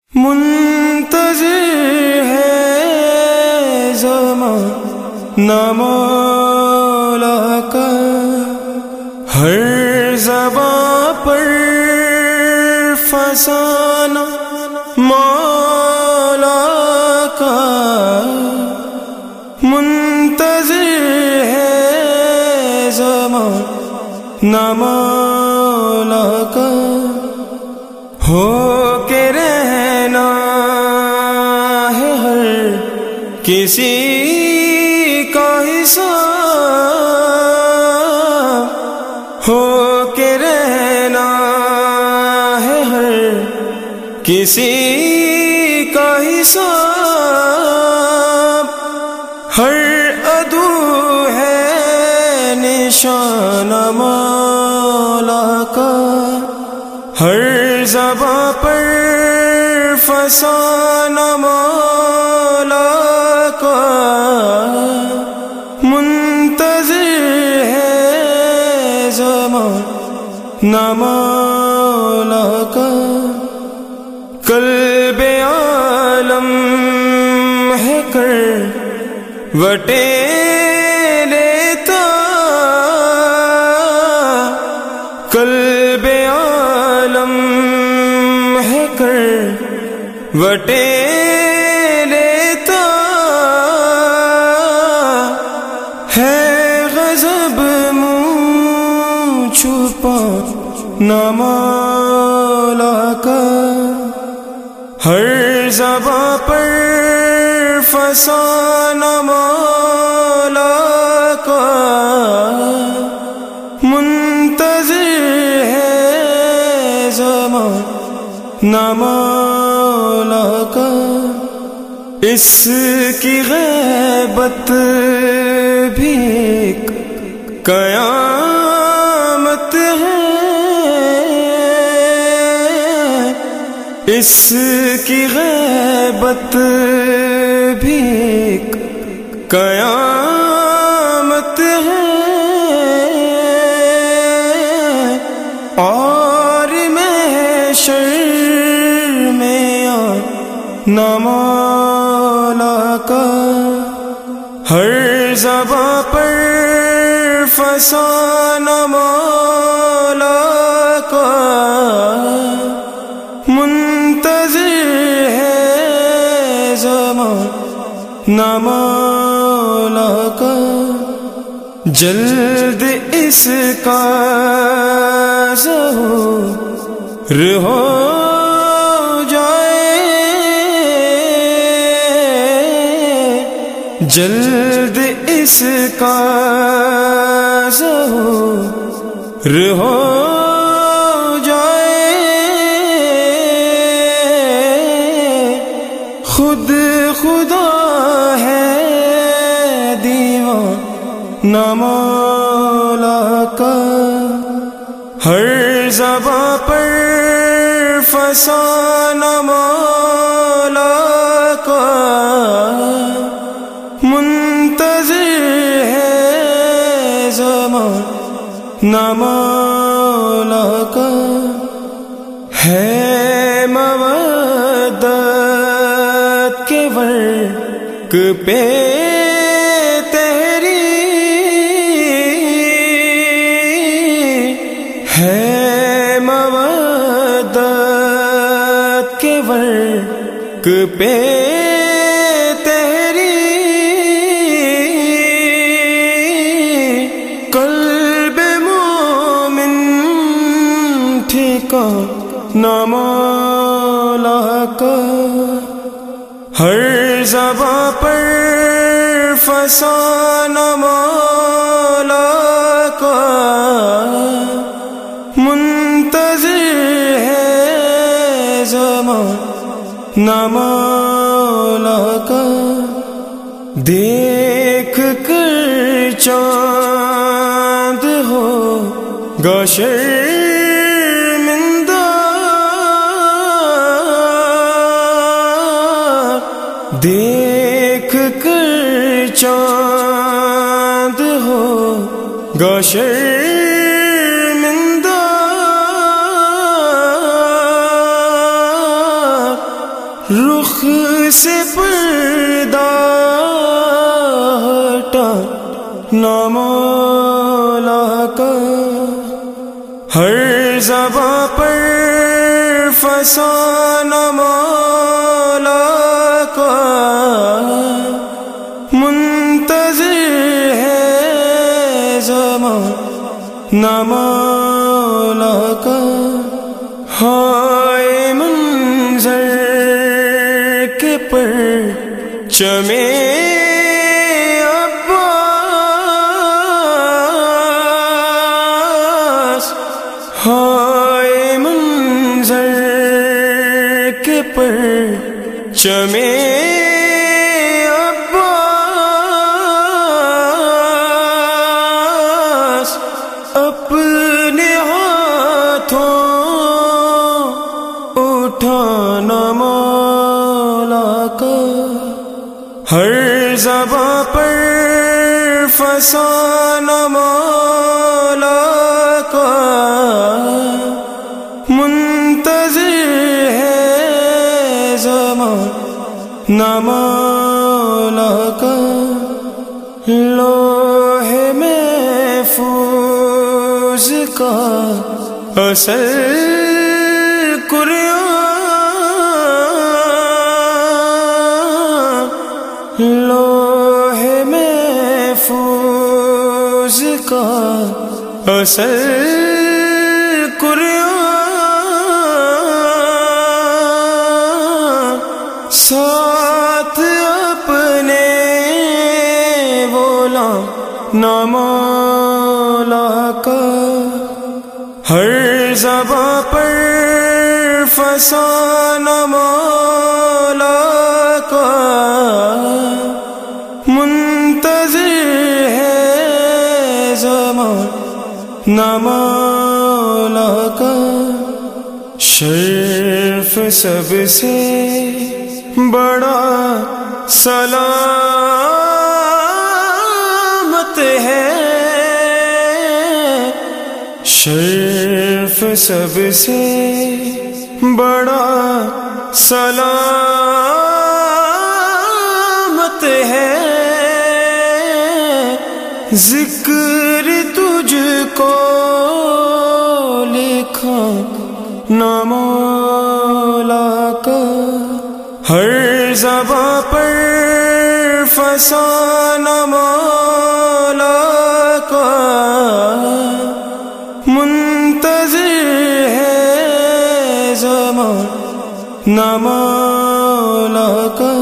منتظر ہے زمانہ مولا کا، ہر زباں پر فسانہ مولا کا، منتظر ہے زمانہ مولا کا، ہو کے رہنا ہے ہر کسی کا حساب، ہو کے رہنا ہے ہر کسی کا حساب، ہر عدو ہے نشانہ مولا کا، ہر زباں پر فسانہ مولا کا، منتظر ہے زمانہ مولا کا، قلب عالم ہے کروٹیں لیتا، قلب عالم ہے کروٹیں لیتا، ہے غضب منہ چھپانا مولا کا، ہر زباں پر فسانہ مولا کا، منتظر ہے زمانہ مولا کا، اس کی غیبت بھی ایک قیامت ہے، اس کی غیبت بھی ایک قیامت ہے، اور محشر میں آنا مولا کا، ہر زباں پر فسانہ مولا کا، منتظر ہے زمانہ مولا کا، جلد اس کا ظہور ہو جائے، جلد اس کا ظہور ہو جائے، خود خدا ہے دیوانہ مولا کا، ہر زباں پر فسانہ مولا کا، منتظر ہے زمانہ مولا کا، ہے مودت کے ورق پہ ہے مودت کے ورق پہ تیری، قلب مومن ٹھکانہ مولا کا، ہر زباں پر فسانہ مولا کا، منتظر ہے زمانہ مولا کا، دیکھ کر چاند ہوگا شرمندہ، دیکھ کر چاند ہوگا شرمندہ، رخ سے پردہ ہٹا نہ مولا کا، ہر زباں پر فسانہ مولا کا، منتظر ہے زمانہ مولا کا، ہائے منظر کے پرچمے عباس، ہائے منظر کے پرچمے عباس، اپنے ہاتھوں اٹھانا مولا کا، ہر زباں پر فسانہ مولا کا، منتظر ہے زمانہ مولا کا، لوح محفوظ کا اصل قرآن، لوح محفوظ کا اصل قرآن، ساتھ اپنے بولانا مولا کا، ہر زباں پر فسانہ مولا کا، منتظر ہے زمانہ مولا کا، شرف سب سے بڑا سلامت ہے، شرف سب سے بڑا سلامت ہے، ذکر تجھ کو لکھا نہ مولا کا، ہر زباں پر فسانہ مولا کا، منتظر ہے زمانہ مولا کا،